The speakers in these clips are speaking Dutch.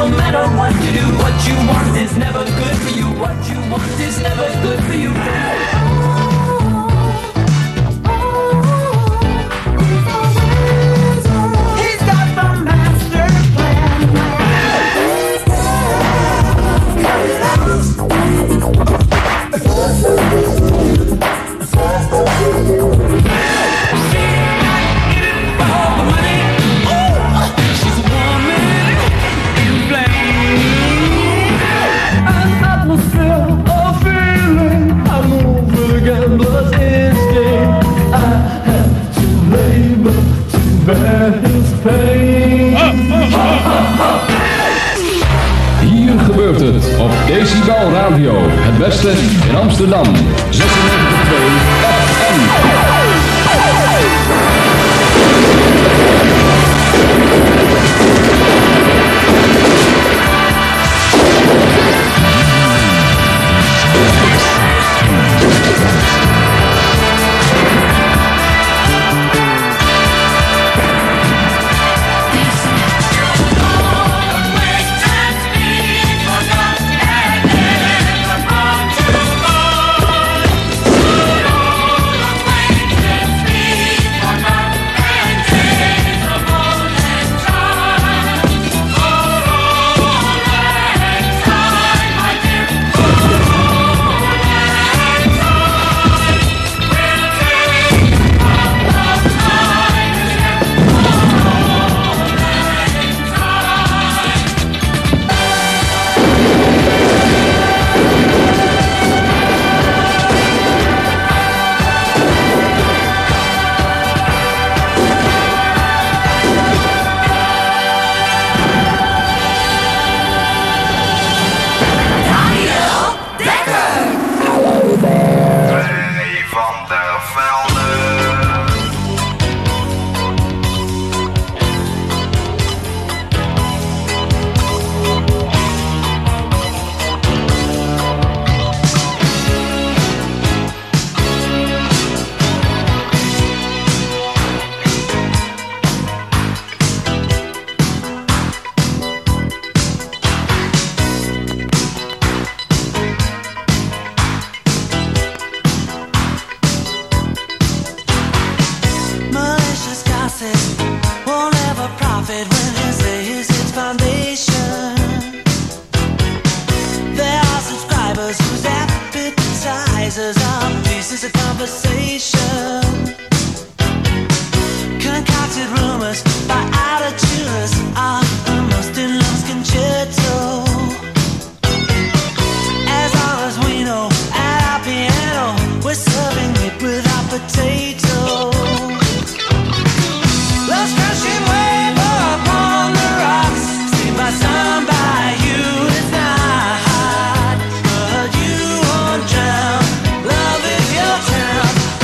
no matter what you do. What you want is never good for you. What you want is never good for you. He's got the master plan. Hier gebeurt het op Decibel Radio. Het beste in Amsterdam. 96.2 FM. Love is your town.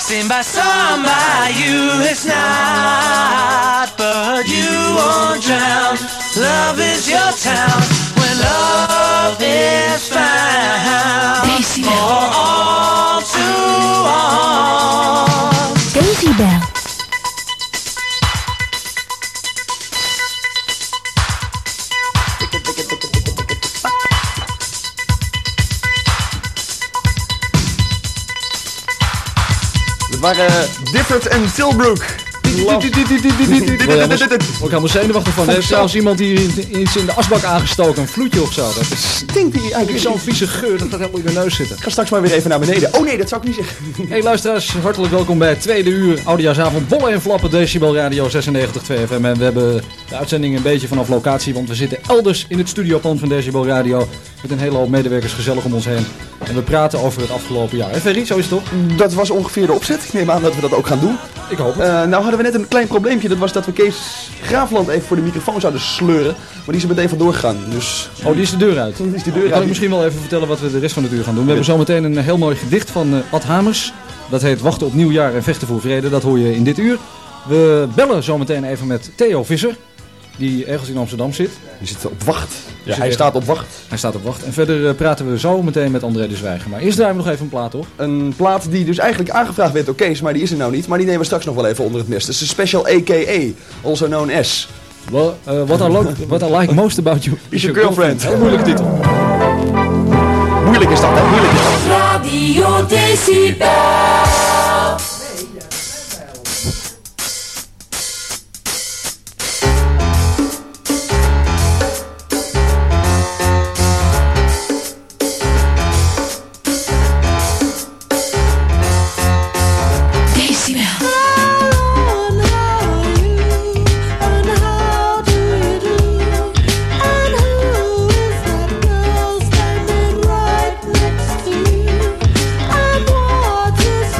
Seen by some, by you it's not, but you won't drown. Love is your town when love is found. All too long. Decibel. Het waren Difford en Tilbrook. Ik word helemaal zenuwachtig van. Er heeft zelfs iemand die iets in de asbak aangestoken. Een vloedje of zo. Dat Stinkt hier eigenlijk zo'n vieze geur. Dat gaat helemaal in de neus zitten. Ik ga straks maar weer even naar beneden. Oh nee, dat zou ik niet zeggen. Hey luisteraars, hartelijk welkom bij het tweede uur Oudejaarsavond Bollen en Flappen Decibel Radio 96.2 FM. En we hebben de uitzending een beetje vanaf locatie, want we zitten elders in het studiopand van Decibel Radio. Met een hele hoop medewerkers gezellig om ons heen. En we praten over het afgelopen jaar. En Ferry, zo is het toch? Dat was ongeveer de opzet. Ik neem aan dat we dat ook gaan doen. Ik hoop het. Nou hadden we net een klein probleempje. Dat was dat we Kees Graafland even voor de microfoon zouden sleuren. Maar die is er meteen vandoor gegaan. Dus... Oh, die is de deur uit. Die is de deur Dan kan uit. ik misschien wel even vertellen wat we de rest van het uur gaan doen. We hebben zometeen een heel mooi gedicht van Ad Hamers. Dat heet Wachten op Nieuwjaar en Vechten voor Vrede. Dat hoor je in dit uur. We bellen zometeen even met Theo Visser. Die ergens in Amsterdam zit. Die zit op wacht. Ja, hij staat op wacht. Hij staat op wacht. En verder praten we zo meteen met André de Zwijger. Maar eerst draaien we nog even een plaat, hoor. Een plaat die dus eigenlijk aangevraagd werd door Kees, maar die is er nou niet. Maar die nemen we straks nog wel even onder het mes. Het is een special AKA, also known as. Well, what I like most about you is your girlfriend. Heel moeilijke titel. Moeilijk is dat, hè? Moeilijk is dat. Radio Decibel. What is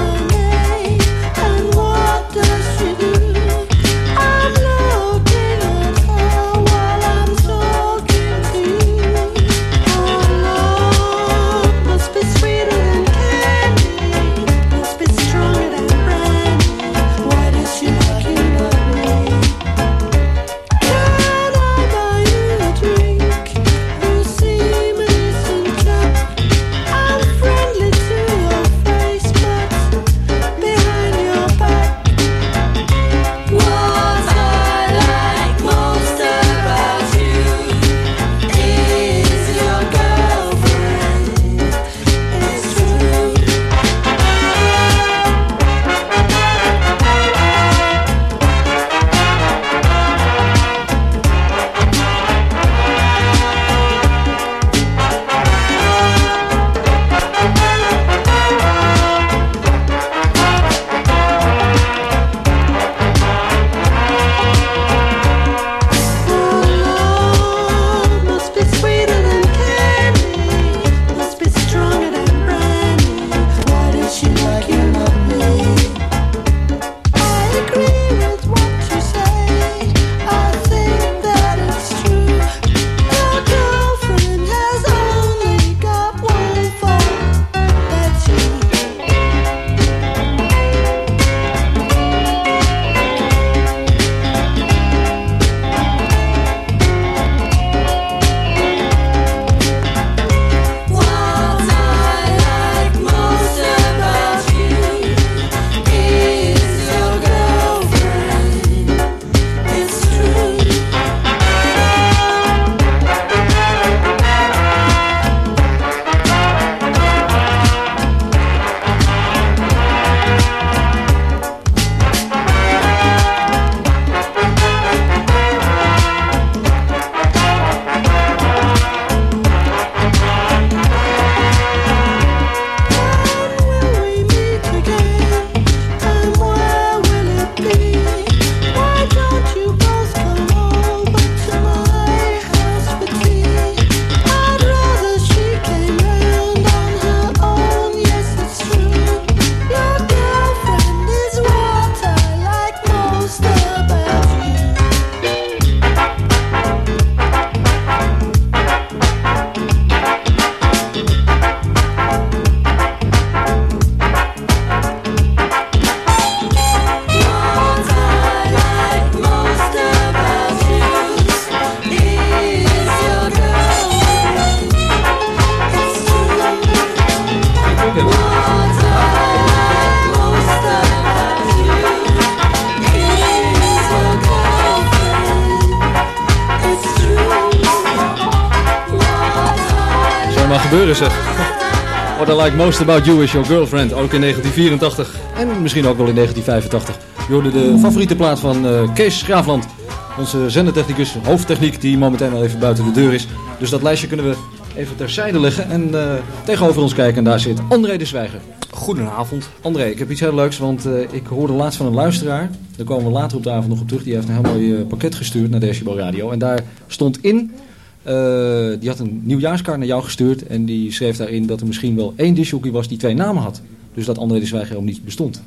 gebeuren zeg. What I Like Most About You Is Your Girlfriend, ook in 1984 en misschien ook wel in 1985. Je hoorde de favoriete plaat van Kees Graafland, onze zendertechnicus, hoofdtechniek die momenteel al even buiten de deur is. Dus dat lijstje kunnen we even terzijde leggen en tegenover ons kijken en daar zit André de Zwijger. Goedenavond. André, ik heb iets heel leuks, want ik hoorde laatst van een luisteraar, daar komen we later op de avond nog op terug, die heeft een heel mooi pakket gestuurd naar Decibel Radio en daar stond in... die had een nieuwjaarskaart naar jou gestuurd en die schreef daarin dat er misschien wel 1 discjockey was die 2 namen had. Dus dat André de Zwijger helemaal niet bestond.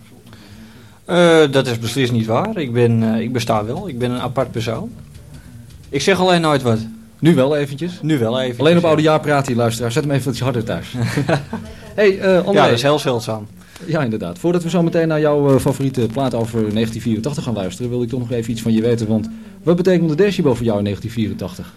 Dat is beslist niet waar. Ik besta wel. Ik ben een apart persoon. Ik zeg alleen nooit wat. Nu wel eventjes. Nu wel even. Alleen op oudejaar praat die luisteraar. Zet hem even iets harder thuis. Hey, André. Ja, dat is heel zeldzaam. Ja, inderdaad. Voordat we zo meteen naar jouw favoriete plaat over 1984 gaan luisteren, wil ik toch nog even iets van je weten. Want wat betekent de decibel voor jou in 1984?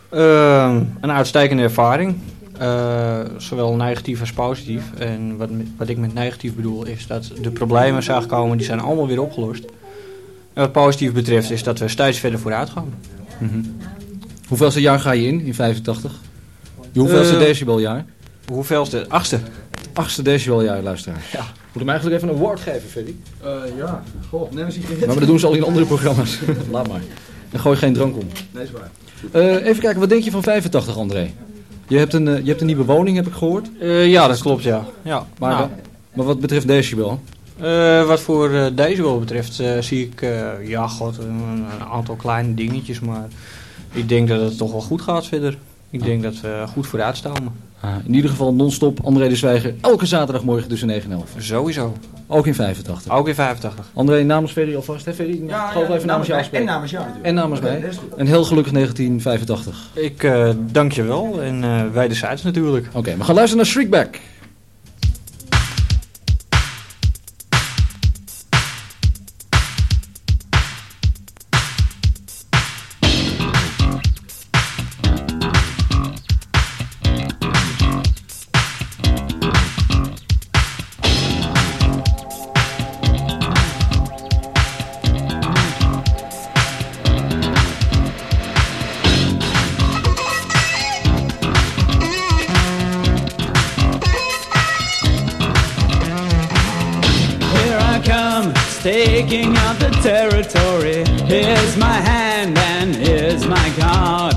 Een uitstekende ervaring. Zowel negatief als positief. En wat ik met negatief bedoel is dat de problemen zag komen, die zijn allemaal weer opgelost. En wat positief betreft is dat we steeds verder vooruit gaan. Mm-hmm. Hoeveelste jaar ga je in 85? Je hoeveelste decibeljaar? Hoeveelste? 8e. 8e decibeljaar, luisteraar. Ja. Moet hem eigenlijk even een award geven, Ferry? Ja. Goh, nee, zie je maar dat doen ze al in andere programma's. Laat maar. En gooi geen drank om. Nee, is waar. Even kijken, wat denk je van 85, André? Je hebt een nieuwe woning, heb ik gehoord. Ja, dat klopt, ja. Maar wat betreft decibel? Wat voor decibel betreft zie ik een aantal kleine dingetjes, maar ik denk dat het toch wel goed gaat verder. Ik denk dat we goed vooruit staan. In ieder geval non-stop André de Zwijger, elke zaterdagmorgen tussen 9 en 11. Sowieso. Ook in 85. Ook in 85. André, namens Ferry alvast, hè Ferry? Ja, even namens jou spreken. En namens jou natuurlijk. En namens mij. Een heel gelukkig 1985. Ik dank je wel en wederzijds natuurlijk. Oké, we gaan luisteren naar Shriekback. Taking out the territory. Here's my hand and here's my card.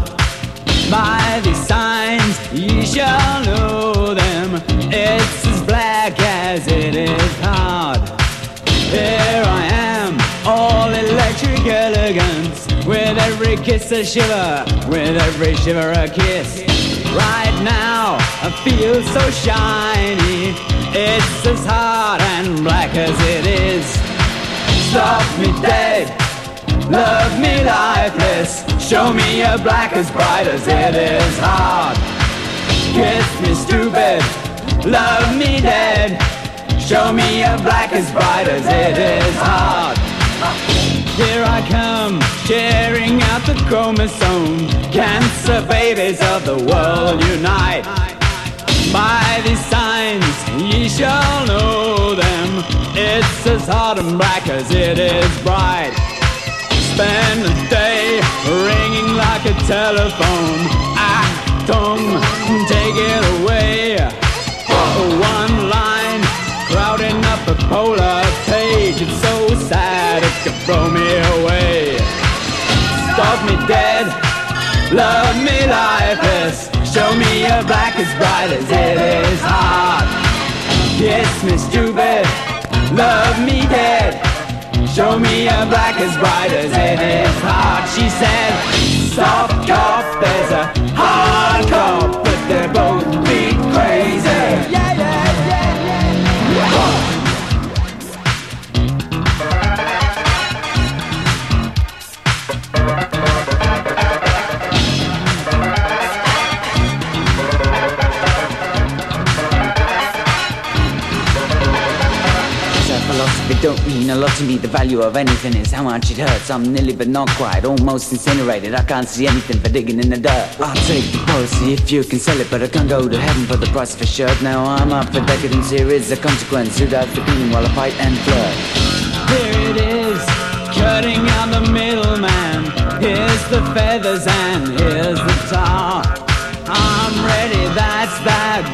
By these signs ye shall know them. It's as black as it is hard. Here I am, all electric elegance. With every kiss a shiver, with every shiver a kiss. Right now I feel so shiny. It's as hard and black as it is. Stop me dead, love me lifeless. Show me you're black as bright as it is hard. Kiss me stupid, love me dead. Show me you're black as bright as it is hard. Here I come, tearing out the chromosome. Cancer babies of the world unite. By these signs ye shall know them. It's as hard and black as it is bright. Spend a day ringing like a telephone. Atom, take it away. One line crowding up a polar page. It's so sad it could throw me away. Stop me dead, love me lifeless. Show me you're black as bright as it is hard. Kiss me stupid, love me dead. Show me you're black as bright as it is hard. She said, soft cop, there's a hard cop, but they're both beat crazy. Yeah, yeah, yeah, yeah. Oh. Philosophy don't mean a lot to me. The value of anything is how much it hurts. I'm nearly but not quite, almost incinerated. I can't see anything for digging in the dirt. I'll take the policy if you can sell it, but I can't go to heaven for the price of a shirt. Now I'm up for decadence, here is a consequence. Who does the cleaning while I fight and flirt? Here it is, cutting out the middleman. Here's the feathers and here's the tar. I'm ready, that's that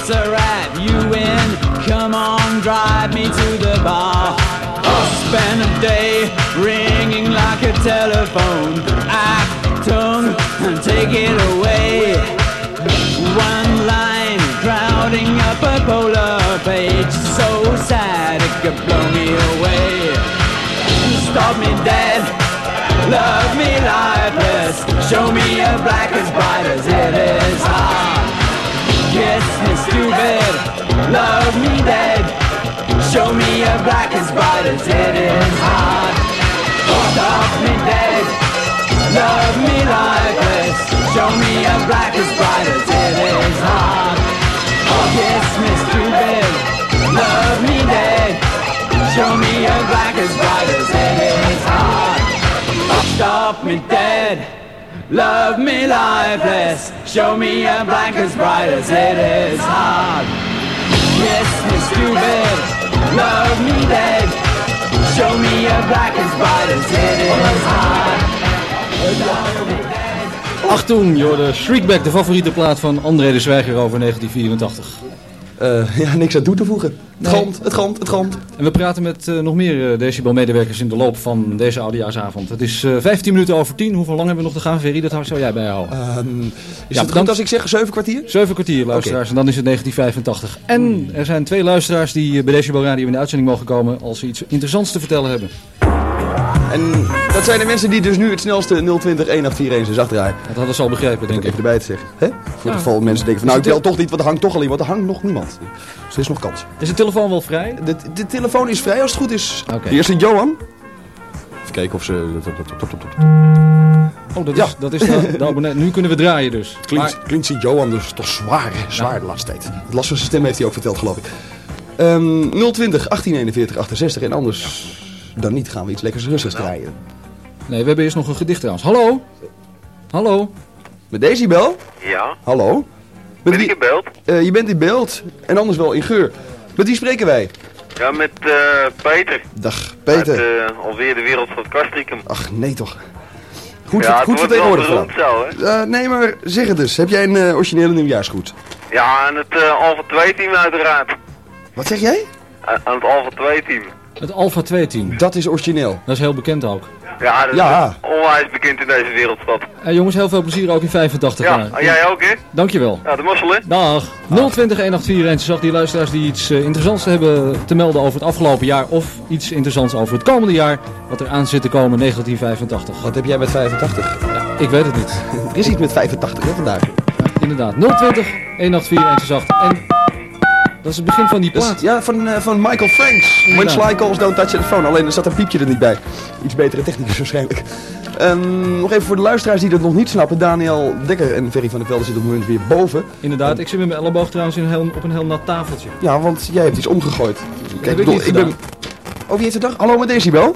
What's a rat? You win. Come on, drive me to the bar. I'll spend a day ringing like a telephone. Achtung, and take it away. One line crowding up a polar page. So sad it could blow me away. Stop me dead, love me lifeless. Show me a black as bright as it is hard. Kiss me stupid, love me dead. Show me a black as bright as it is hard. Stop me dead, love me lifeless. Show me a black as bright as it is hard. Kiss me stupid, love me dead. Show me a black as bright as it is hard. Stop me dead, love me lifeless. Show me a black as bright as it is hard. Kiss me stupid, love me dead. Show me a black as bright as it is hard. Achtung, joh, de Shriekback, de favoriete plaat van André de Zwijger over 1984. Ja, niks aan toe te voegen. Het galmt. En we praten met nog meer Decibel-medewerkers in de loop van deze oudejaarsavond. Het is 15 minuten over 10. Hoeveel lang hebben we nog te gaan, Ferry? Dat zou jij bijhouden. Is het goed als ik zeg 7 kwartier? 7 kwartier, luisteraars. Okay. En dan is het 1985. En er zijn 2 luisteraars die bij Decibel Radio in de uitzending mogen komen als ze iets interessants te vertellen hebben. En dat zijn de mensen die dus nu het snelste 020 1841 draaien. Dat hadden ze al begrepen, denk ik. Even erbij te zeggen. Hè? Voor het geval mensen denken van nou ik tel toch niet, want er hangt toch al iemand. Er hangt nog niemand. Dus er is nog kans. Is de telefoon wel vrij? De telefoon is vrij als het goed is. Okay. Hier is het Johan. Even kijken of ze... Oh, dat is de abonnee. Nu kunnen we draaien dus. Klinkt Sint Johan dus toch zwaar de laatste tijd. Het last van zijn stem heeft hij ook verteld, geloof ik. 020 1841 68 en anders... Dan niet gaan we iets lekkers rustigs draaien. Nee, we hebben eerst nog een gedicht trouwens. Hallo? Hallo? Met Decibel? Ja. Hallo? Ben ik in beeld? Je bent in beeld en anders wel in geur. Met wie spreken wij? Ja, met Peter. Dag, Peter. Uit, alweer de wereld van het Castricum. Ach, nee toch. Goed vertegenwoordigd. Nee, maar zeg het dus. Heb jij een originele nieuwjaarsgroet? Ja, aan het Alpha 2 team uiteraard. Wat zeg jij? Aan het Alpha 2 team. Het Alpha 2 team. Dat is origineel. Dat is heel bekend ook. Ja, dat is onwijs bekend in deze wereldstad. Jongens, heel veel plezier ook in 85 jaar. Ja, jij ook hè? Dankjewel. Ja, de mazzel hè? Dag. 020 1841. Die luisteraars die iets interessants hebben te melden over het afgelopen jaar. Of iets interessants over het komende jaar. Wat er aan zit te komen 1985. Wat heb jij met 85? Ja, ik weet het niet. Er is iets met 85 hè vandaag. Ja, inderdaad. 020 1841. En... dat is het begin van die plaat. Ja, van Michael Franks. When Sly Calls Don't Touch the Phone. Alleen er zat een piepje er niet bij. Iets betere technicus waarschijnlijk. Nog even voor de luisteraars die dat nog niet snappen. Daniel Dekker en Ferry van der Velde zitten op het moment weer boven. Inderdaad, ik zit met mijn elleboog trouwens op een heel nat tafeltje. Ja, want jij hebt iets omgegooid. Kijk, ik ben... Oh, wie heeft de dag? Hallo met Decibel.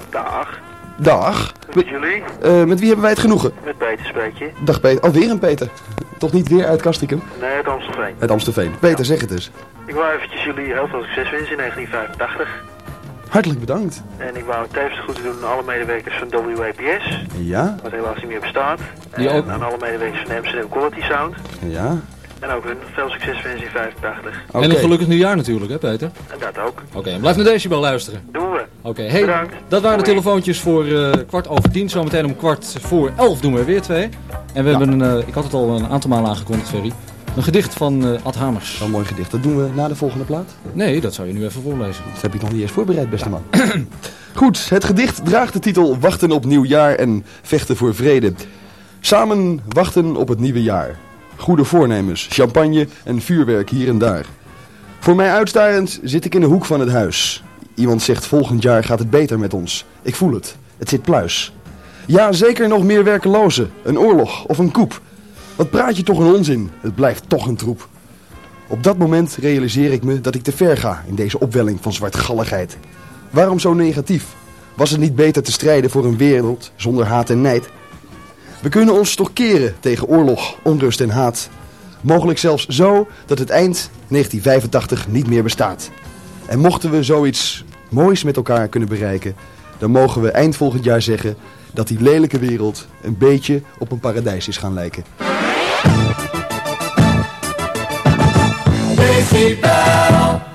Dag. Met jullie? Met wie hebben wij het genoegen? Met Peter spreek je. Dag Peter. Alweer een Peter. Toch niet weer uit Castricum? Nee, uit Amstelveen. Uit Amstelveen. Peter, zeg het eens. Ik wou eventjes jullie heel veel succes wensen in 1985. Hartelijk bedankt. En ik wou tevens goed doen aan alle medewerkers van WAPS. Ja. Wat helaas niet meer bestaat. Die en ook... aan alle medewerkers van Amsterdam Quality Sound. Ja. En ook hun veel succes wensen in 85. Okay. En een gelukkig nieuwjaar natuurlijk, hè Peter? En dat ook. Oké, blijf naar Decibel luisteren. Doen we. Oké, hey, dat waren de telefoontjes voor 10:15. Zometeen om 11:15 doen we er weer 2. En we hebben ik had het al een aantal malen aangekondigd, Ferry. Een gedicht van Ad Hamers. Een mooi gedicht. Dat doen we na de volgende plaat? Nee, dat zou je nu even voorlezen. Dat heb ik nog niet eens voorbereid, beste man. Goed, het gedicht draagt de titel Wachten op nieuwjaar en vechten voor vrede. Samen wachten op het nieuwe jaar. Goede voornemens, champagne en vuurwerk hier en daar. Voor mij uitstarend zit ik in de hoek van het huis. Iemand zegt volgend jaar gaat het beter met ons. Ik voel het. Het zit pluis. Ja, zeker nog meer werkelozen. Een oorlog of een coup. Wat praat je toch een onzin? Het blijft toch een troep. Op dat moment realiseer ik me dat ik te ver ga in deze opwelling van zwartgalligheid. Waarom zo negatief? Was het niet beter te strijden voor een wereld zonder haat en nijd? We kunnen ons toch keren tegen oorlog, onrust en haat. Mogelijk zelfs zo dat het eind 1985 niet meer bestaat. En mochten we zoiets moois met elkaar kunnen bereiken, dan mogen we eind volgend jaar zeggen dat die lelijke wereld een beetje op een paradijs is gaan lijken. This Decibel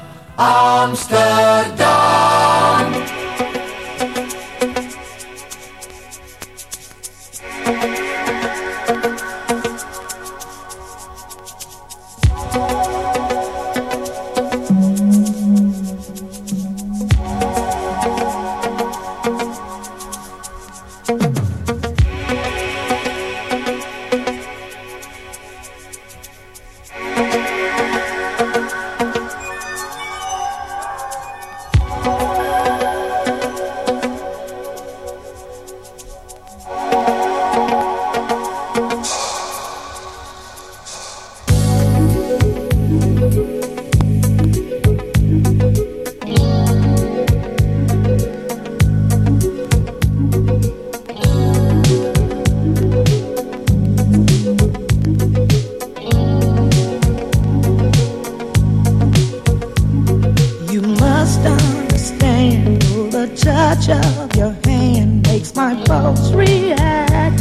Amsterdam. of your hand makes my pulse react.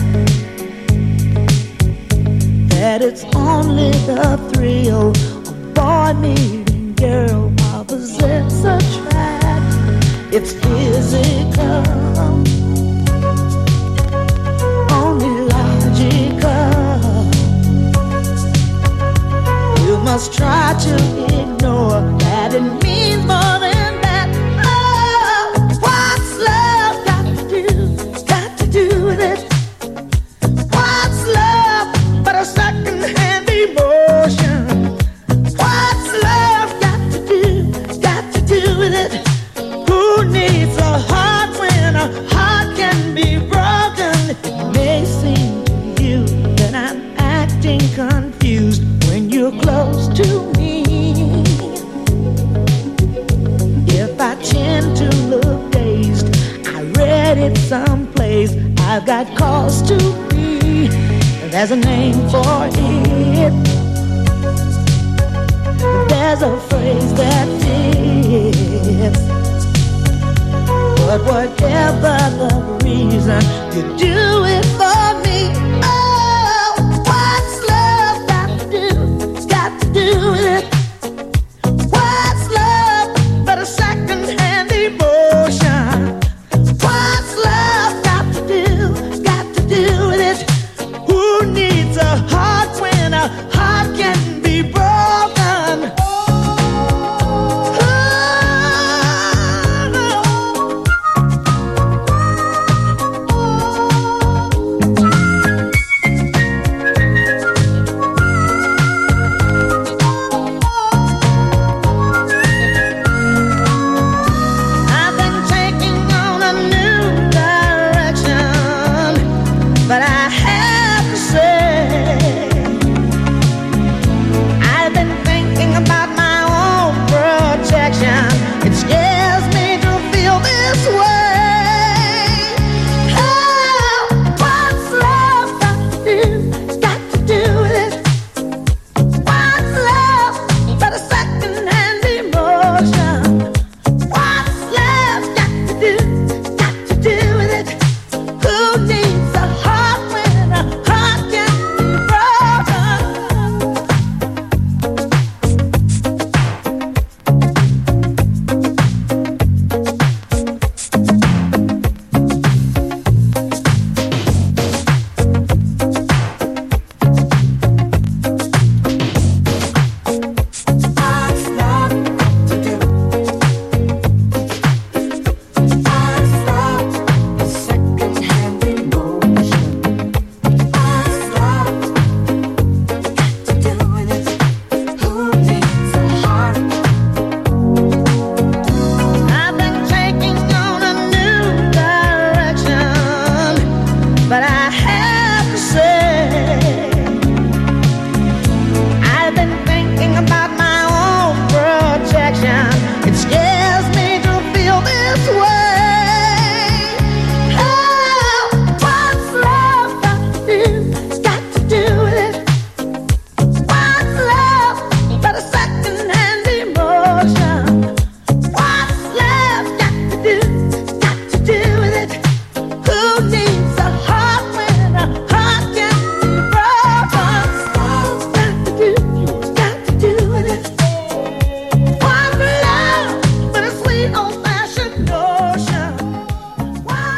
That it's only the thrill of boy meeting girl, opposites attract. It's physical, only logical. You must try to ignore that it means more than that. Oh, what's love got to do with it? What's love but a second-hand emotion? What's love got to do with it? Who needs a heart when a heart can be broken? It may seem to you that I'm acting confused when you're close to me. If I tend to look dazed, I read it someplace, I've got cause to be. There's a name for it. There's a phrase that fits. But whatever the reason, you do it for me. Oh, what's love got to do with it? What's love but a second-hand emotion? What's love got to do with it? Who needs a heart when a heart can be broken?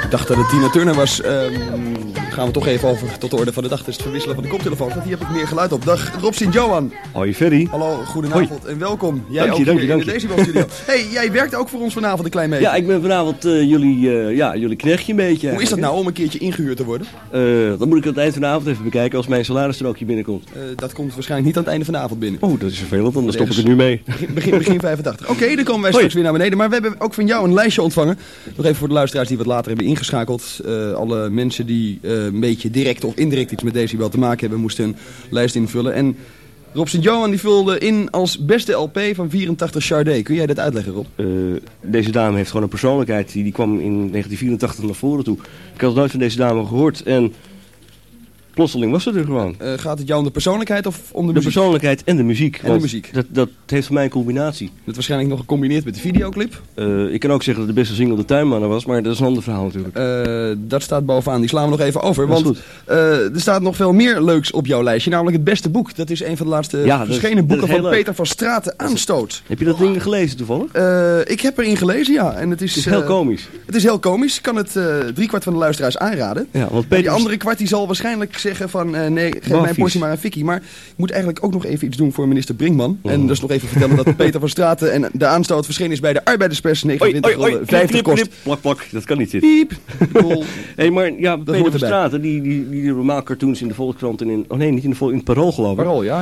Ik dacht dat het Tina Turner was. Gaan we toch even over tot de orde van de dag. Het is het verwisselen van de koptelefoon. Want hier heb ik meer geluid op. Dag Rob Sint-Johan. Hoi Ferry. Hallo, goedenavond. Hoi. En welkom. Jij dank je. in de Decibel Studio. Hey, jij werkt ook voor ons vanavond een klein beetje. Ja, ik ben vanavond jullie knechtje een beetje. Hoe is dat nou om een keertje ingehuurd te worden? Dat moet ik aan het eind van de avond even bekijken als mijn salarisstrookje binnenkomt. Dat komt waarschijnlijk niet aan het einde van de avond binnen. Oh, dat is vervelend, dan stop ik er nu mee. Begin 85. Oké, dan komen wij straks weer naar beneden. Maar we hebben ook van jou een lijstje ontvangen. Nog even voor de luisteraars die wat later hebben ingeschakeld. Alle mensen die een beetje direct of indirect iets met Decibel te maken hebben, moesten een lijst invullen. En Rob Sint-Johan die vulde in als beste LP van 84 Sade. Kun jij dat uitleggen, Rob? Deze dame heeft gewoon een persoonlijkheid. Die kwam in 1984 naar voren toe. Ik had nooit van deze dame gehoord en plotseling was ze er gewoon. Gaat het jou om de persoonlijkheid of om de muziek? De persoonlijkheid en de muziek. En de muziek. Dat heeft voor mij een combinatie. Dat waarschijnlijk nog gecombineerd met de videoclip? Ik kan ook zeggen dat de beste single De Tuinmannen was, maar dat is een ander verhaal natuurlijk. Dat staat bovenaan, die slaan we nog even over. Want er staat nog veel meer leuks op jouw lijstje, namelijk het beste boek. Dat is een van de laatste verschenen boeken van Peter van Straten, Aanstoot. Heb je dat ding gelezen toevallig? Ik heb erin gelezen, ja. En het is heel komisch. Het is heel komisch. Ik kan het 3/4 van de luisteraars aanraden. Ja, want die andere kwart die zal waarschijnlijk zeggen van nee, geef mijn portie maar aan Vicky. Maar ik moet eigenlijk ook nog even iets doen voor minister Brinkman. En dus nog even vertellen dat Peter van Straten en de Aanstoot verschenen is bij de Arbeiderspers 1950 kost. Plak, dat kan niet zitten. Piep. Hey, maar ja, Peter van Straten, die normaal cartoons in de Volkskrant en niet in het Parool geloof ik. Parool, ja.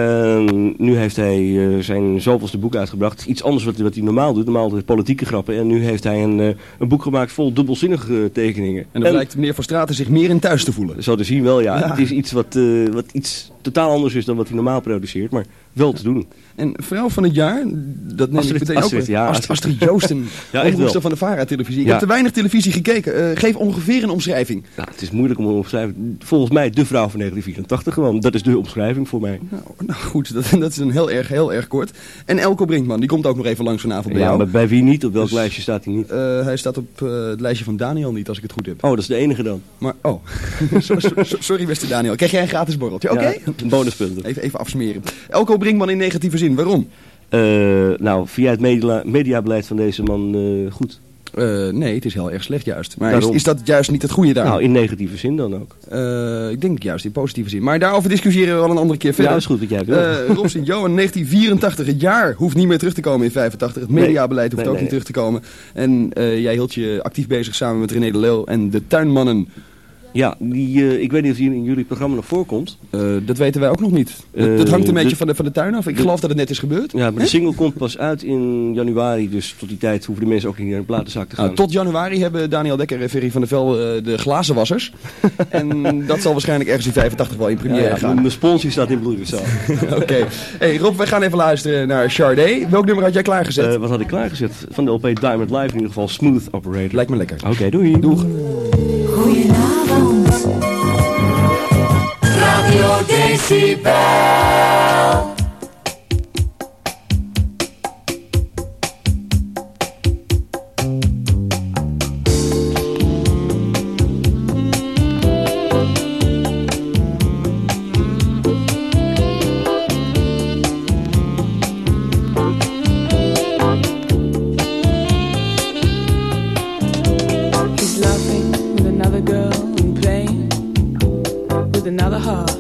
Nu heeft hij zijn zoveelste boek uitgebracht. Iets anders wat hij normaal doet. Normaal de politieke grappen. En nu heeft hij een boek gemaakt vol dubbelzinnige tekeningen. En dan blijkt meneer van Straten zich meer in thuis te voelen. Zo te zien wel, ja. Het is iets wat iets totaal anders is dan wat hij normaal produceert. Maar wel te doen. En vrouw van het jaar, dat neem ik meteen ook. Astrid Joosten, omroepster van de VARA-televisie. Ik heb te weinig televisie gekeken. Geef ongeveer een omschrijving. Nou, het is moeilijk om een omschrijving. Volgens mij de vrouw van 1984 gewoon. Dat is de omschrijving voor mij. Nou goed, dat is een heel erg kort. En Elko Brinkman, die komt ook nog even langs vanavond bij jou. Ja, maar bij wie niet? Op welk lijstje staat hij niet? Hij staat op het lijstje van Daniel niet, als ik het goed heb. Oh, dat is de enige dan. Maar, sorry beste Daniel. Krijg jij een gratis borreltje? Oké? Een bonuspunt. Even afsmeren. Elko Brinkman in negatieve zin, waarom? Via het mediabeleid van deze man goed. Nee, het is heel erg slecht juist. Maar is dat juist niet het goede daar? Nou, in negatieve zin dan ook. Ik denk juist in positieve zin. Maar daarover discussiëren we wel een andere keer verder. Ja, dat is goed wat jij wil. Rob Sint-Johan, 1984, het jaar hoeft niet meer terug te komen in 85. Het mediabeleid hoeft ook niet terug te komen. En jij hield je actief bezig samen met René de Leeuw en de Tuinmannen. Ja, ik weet niet of die in jullie programma nog voorkomt. Dat weten wij ook nog niet. Dat hangt een beetje van de tuin af. Ik geloof dat het net is gebeurd. Ja, maar de single komt pas uit in januari. Dus tot die tijd hoeven de mensen ook niet naar een platenzak te gaan. Tot januari hebben Daniel Dekker en Ferry van der Vel de glazenwassers. En dat zal waarschijnlijk ergens in 85 wel in première gaan. Mijn sponsor staat in bloed. Oké. Hey Rob, wij gaan even luisteren naar Sade. Welk nummer had jij klaargezet? Wat had ik klaargezet? Van de LP Diamond Live in ieder geval. Smooth Operator. Lijkt me lekker. Oké, doei. Doeg. Goedenavond. Radio Decibel. Another heart,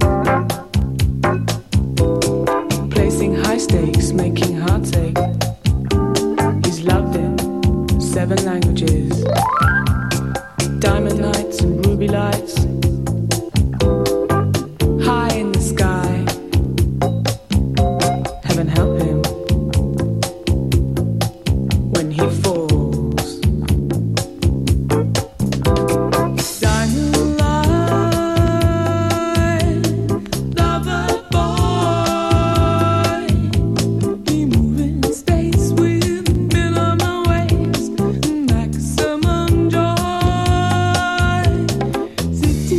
placing high stakes, making hearts ache. He's loved in 7 languages, diamond lights and ruby lights, high in the sky. Heaven help him when he falls. City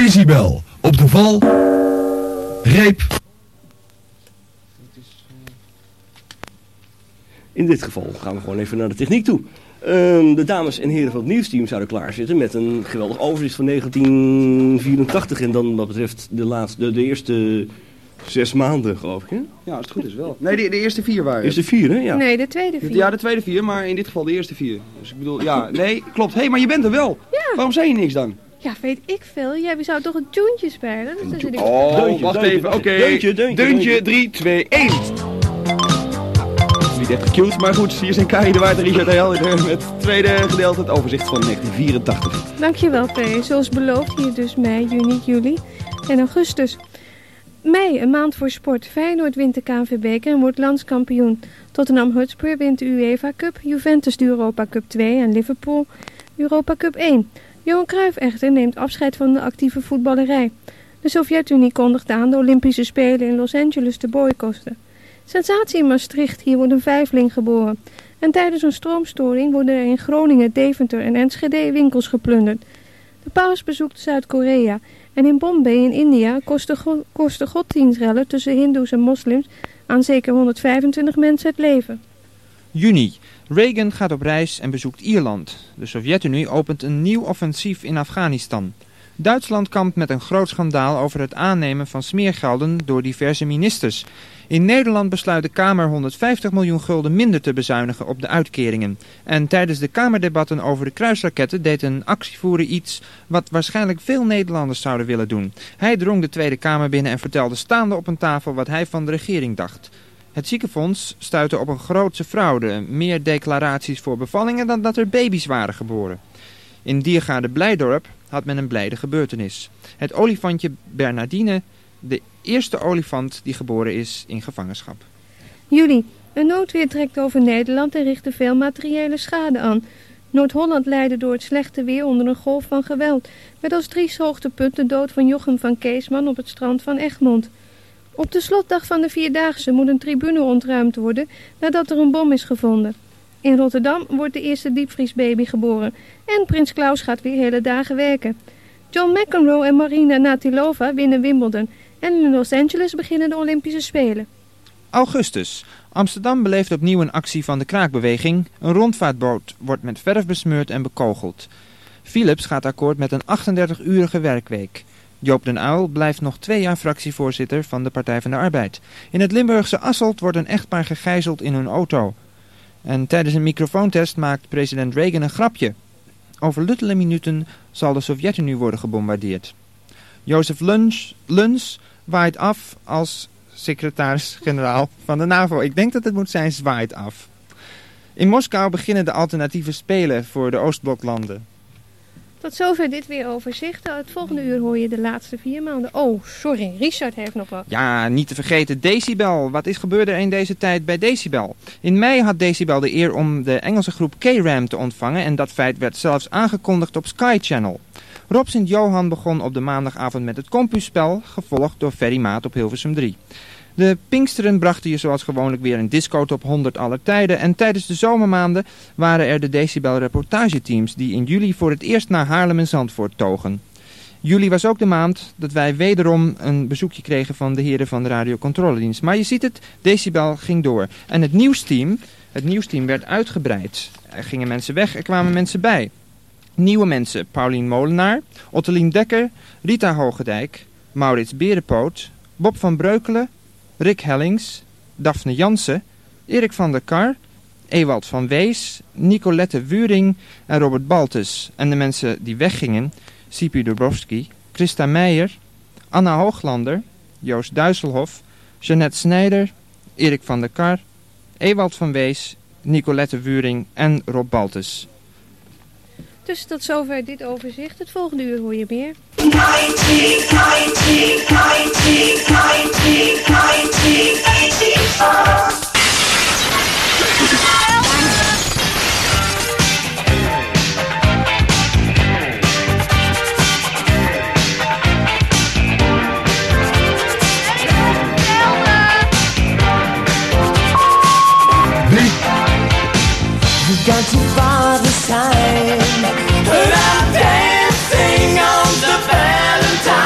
Decibel. Op de val. Reep. In dit geval gaan we gewoon even naar de techniek toe. De dames en heren van het nieuwsteam zouden klaarzitten met een geweldig overzicht van 1984. En dan wat betreft de eerste 6 maanden, geloof ik, hè? Ja, als het goed is wel. Nee, de eerste 4 waren. Eerste 4, hè? Ja. Nee, de tweede 4. Ja, de tweede 4, maar in dit geval de eerste 4. Dus ik bedoel, ja, nee, klopt. Hé, maar je bent er wel. Ja. Waarom zei je niks dan? Ja, weet ik veel. Jij zou toch een toontje spelen? Dus dan Oh, wacht even. Oké. Deuntje, 3, 2, 1. Niet echt cute, maar goed. Hier zijn Kai de Waard en Richard Heijl met het tweede gedeelte, het overzicht van 1984. Dankjewel, P. Zoals beloofd hier dus mei, juni, juli en augustus. Mei, een maand voor sport. Feyenoord wint de KNVB-beker en wordt landskampioen. Tottenham Hotspur wint de UEFA Cup, Juventus de Europa Cup 2 en Liverpool Europa Cup 1. Johan Cruijff echter neemt afscheid van de actieve voetballerij. De Sovjet-Unie kondigt aan de Olympische Spelen in Los Angeles te boycotten. Sensatie in Maastricht, hier wordt een vijfling geboren. En tijdens een stroomstoring worden er in Groningen, Deventer en Enschede winkels geplunderd. De paus bezoekt Zuid-Korea. En in Bombay in India kosten godsdienstrellen tussen hindoes en moslims aan zeker 125 mensen het leven. Juni. Reagan gaat op reis en bezoekt Ierland. De Sovjet-Unie opent een nieuw offensief in Afghanistan. Duitsland kampt met een groot schandaal over het aannemen van smeergelden door diverse ministers. In Nederland besluit de Kamer 150 miljoen gulden minder te bezuinigen op de uitkeringen. En tijdens de Kamerdebatten over de kruisraketten deed een actievoerder iets wat waarschijnlijk veel Nederlanders zouden willen doen. Hij drong de Tweede Kamer binnen en vertelde staande op een tafel wat hij van de regering dacht. Het ziekenfonds stuitte op een grootse fraude, meer declaraties voor bevallingen dan dat er baby's waren geboren. In Diergaarde Blijdorp had men een blijde gebeurtenis. Het olifantje Bernardine, de eerste olifant die geboren is in gevangenschap. Juli. Een noodweer trekt over Nederland en richtte veel materiële schade aan. Noord-Holland leidde door het slechte weer onder een golf van geweld. Met als 3 hoogtepunt de dood van Jochem van Keesman op het strand van Egmond. Op de slotdag van de Vierdaagse moet een tribune ontruimd worden nadat er een bom is gevonden. In Rotterdam wordt de eerste diepvriesbaby geboren en Prins Klaus gaat weer hele dagen werken. John McEnroe en Marina Navratilova winnen Wimbledon en in Los Angeles beginnen de Olympische Spelen. Augustus. Amsterdam beleeft opnieuw een actie van de kraakbeweging. Een rondvaartboot wordt met verf besmeurd en bekogeld. Philips gaat akkoord met een 38-urige werkweek. Joop den Uyl blijft nog 2 jaar fractievoorzitter van de Partij van de Arbeid. In het Limburgse Asselt wordt een echtpaar gegijzeld in hun auto. En tijdens een microfoontest maakt president Reagan een grapje. Over luttele minuten zal de Sovjet-Unie worden gebombardeerd. Jozef Luns waait af als secretaris-generaal van de NAVO. Ik denk dat het moet zijn zwaait af. In Moskou beginnen de alternatieve spelen voor de Oostbloklanden. Tot zover dit weer overzicht. Het volgende uur hoor je de laatste 4 maanden. Oh, sorry, Richard heeft nog wat. Ja, niet te vergeten Decibel. Wat is gebeurd er in deze tijd bij Decibel? In mei had Decibel de eer om de Engelse groep K-Ram te ontvangen en dat feit werd zelfs aangekondigd op Sky Channel. Rob Sint-Johan begon op de maandagavond met het Compusspel, gevolgd door Ferry Maat op Hilversum 3. De Pinksteren brachten je zoals gewoonlijk weer een disco top 100 aller tijden en tijdens de zomermaanden waren er de Decibel reportageteams die in juli voor het eerst naar Haarlem en Zandvoort togen. Juli was ook de maand dat wij wederom een bezoekje kregen van de heren van de radiocontroledienst. Maar je ziet het, Decibel ging door. En het nieuwsteam werd uitgebreid. Er gingen mensen weg, er kwamen mensen bij. Nieuwe mensen, Paulien Molenaar, Ottelien Dekker, Rita Hogendijk, Maurits Berenpoot, Bob van Breukelen, Rick Hellings, Daphne Jansen, Erik van der Kar, Ewald van Wees, Nicolette Wuring en Robert Baltus. En de mensen die weggingen, Sipi Dubrovski, Christa Meijer, Anna Hooglander, Joost Duiselhof, Jeannette Snijder, Erik van der Kar, Ewald van Wees, Nicolette Wuring en Rob Baltus. Dus tot zover dit overzicht. Het volgende uur hoor je meer. 've got to buy the time, but I'm dancing on the Valentine.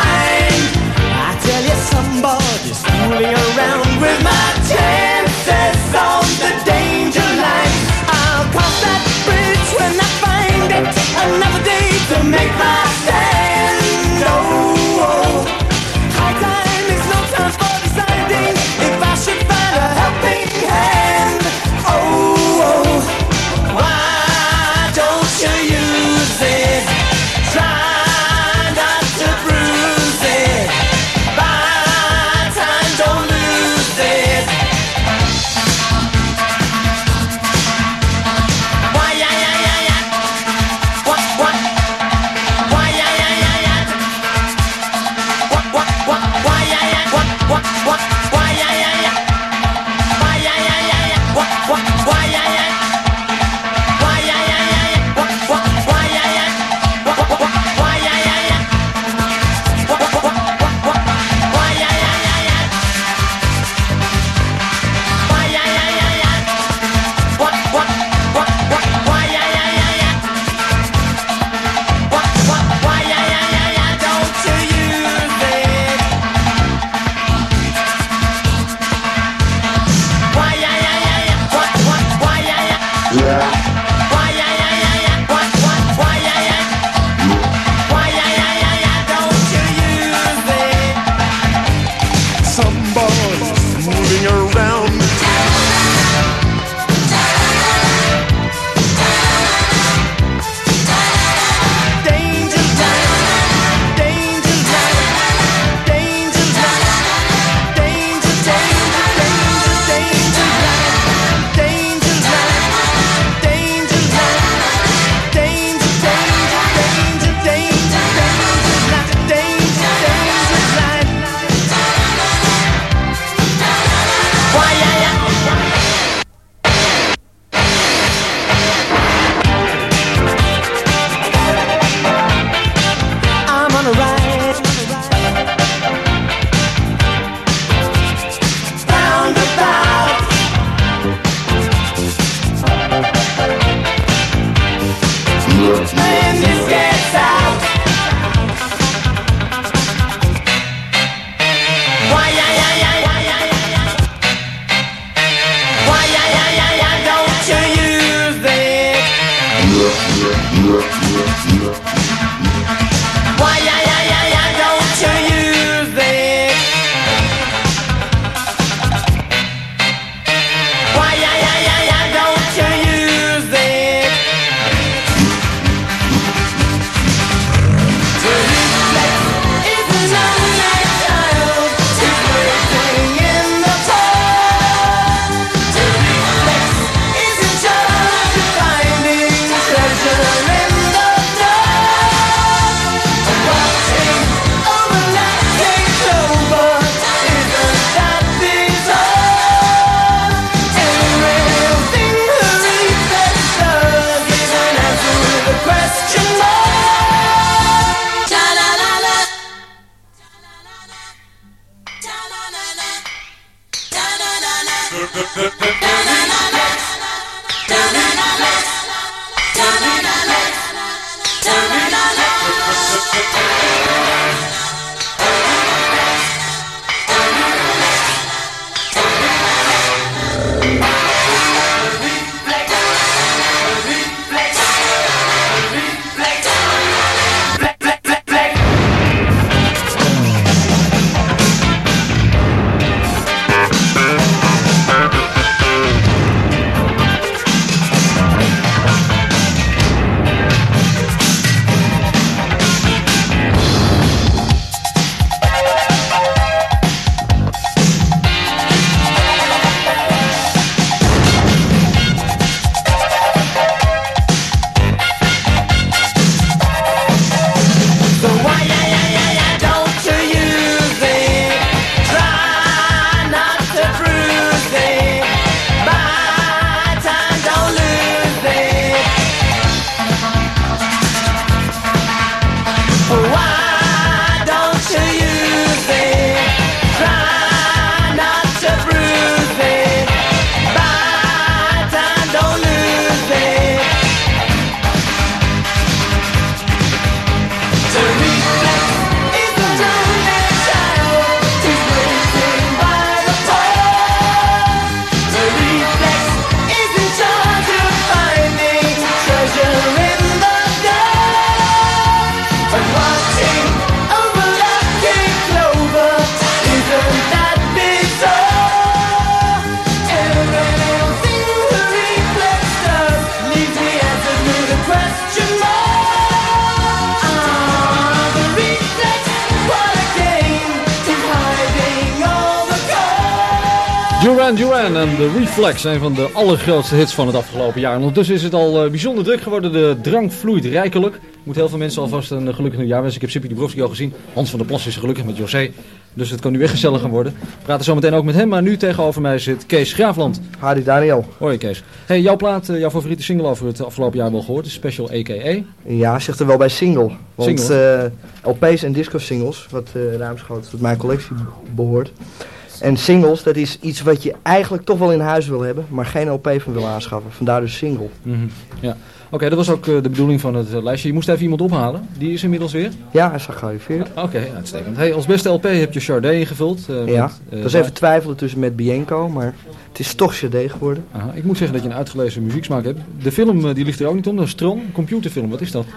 Duran Duran en The Reflex, een van de allergrootste hits van het afgelopen jaar. En ondertussen is het al bijzonder druk geworden, de drank vloeit rijkelijk. Ik moet heel veel mensen alvast een gelukkig nieuwjaar wensen. Ik heb Sippy Dubrovski al gezien, Hans van der Plas is gelukkig met José. Dus het kan nu weer gezellig gaan worden. We praten zo meteen ook met hem, maar nu tegenover mij zit Kees Graafland. Hadi Daniel. Hoi Kees. Hey, jouw plaat, jouw favoriete single over het afgelopen jaar wel gehoord, de Special A.K.A. Ja, zegt er wel bij single. Want LP's en disco singles, wat ruimschoots tot mijn collectie behoort. En singles, dat is iets wat je eigenlijk toch wel in huis wil hebben, maar geen LP van wil aanschaffen. Vandaar dus single. Ja. Oké, dat was ook de bedoeling van het lijstje. Je moest even iemand ophalen. Die is inmiddels weer? Ja, hij is gearriveerd. Oké, uitstekend. Hey, als beste LP heb je Sade ingevuld. Ja, dat is even twijfelen tussen met Bianco, maar het is toch Sade geworden. Aha, ik moet zeggen dat je een uitgelezen muzieksmaak hebt. De film die ligt er ook niet om, dat is Tron, een computerfilm. Wat is dat?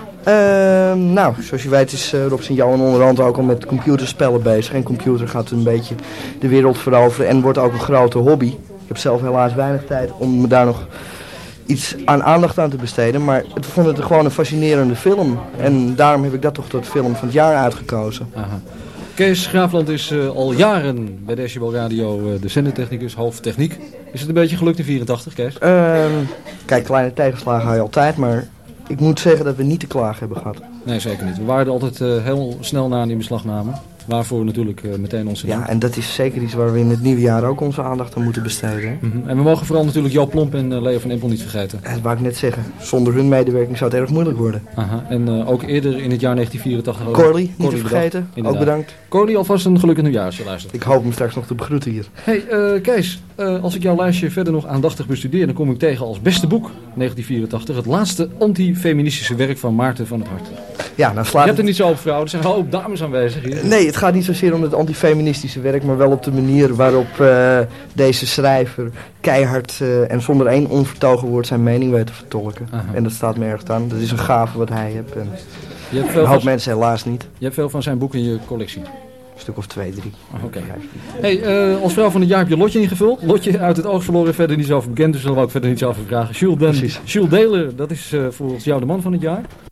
Nou, zoals je weet is Rob Sint-Johan onderhand ook al met computerspellen bezig. En computer gaat een beetje de wereld veroveren en wordt ook een grote hobby. Ik heb zelf helaas weinig tijd om me daar nog iets aan aandacht aan te besteden, maar ik vond het gewoon een fascinerende film. En daarom heb ik dat toch tot film van het jaar uitgekozen. Aha. Kees Graafland is al jaren bij Decibel Radio de zendertechnicus, hoofdtechniek. Is het een beetje gelukt in 84, Kees? Kijk, kleine tegenslagen haal je altijd, maar ik moet zeggen dat we niet te klagen hebben gehad. Nee, zeker niet. We waren er altijd heel snel na in beslagname. Waarvoor natuurlijk meteen onze dank. Ja, en dat is zeker iets waar we in het nieuwe jaar ook onze aandacht aan moeten besteden. Hè? En we mogen vooral natuurlijk Joop Plomp en Leo van Empel niet vergeten. Dat wou ik net zeggen. Zonder hun medewerking zou het erg moeilijk worden. Aha. En ook eerder in het jaar 1984... Corley, niet te vergeten. Ook bedankt. Corley, alvast een gelukkig nieuwjaar als je luistert. Ik hoop hem straks nog te begroeten hier. Hey, Kees, als ik jouw lijstje verder nog aandachtig bestudeer, dan kom ik tegen als beste boek 1984 het laatste antifeministische werk van Maarten van het Hart. Ja, nou slaat je hebt er niet zo op vrouwen, er zijn een hoop dames aanwezig hier. Nee, het gaat niet zozeer om het antifeministische werk, maar wel op de manier waarop deze schrijver keihard en zonder één onvertogen woord zijn mening weet te vertolken. Aha. En dat staat me erg aan. Dat is een gave wat hij heeft. En je hebt veel een hoop mensen helaas niet. Je hebt veel van zijn boeken in je collectie? Een stuk of 2, 3. Oké. Hey, als vrouw van het jaar heb je Lotje ingevuld. Lotje uit het oog verloren, verder niet zo bekend, dus daar wil ik verder niet zo over vragen. Jules Deler, dat is volgens jou de man van het jaar?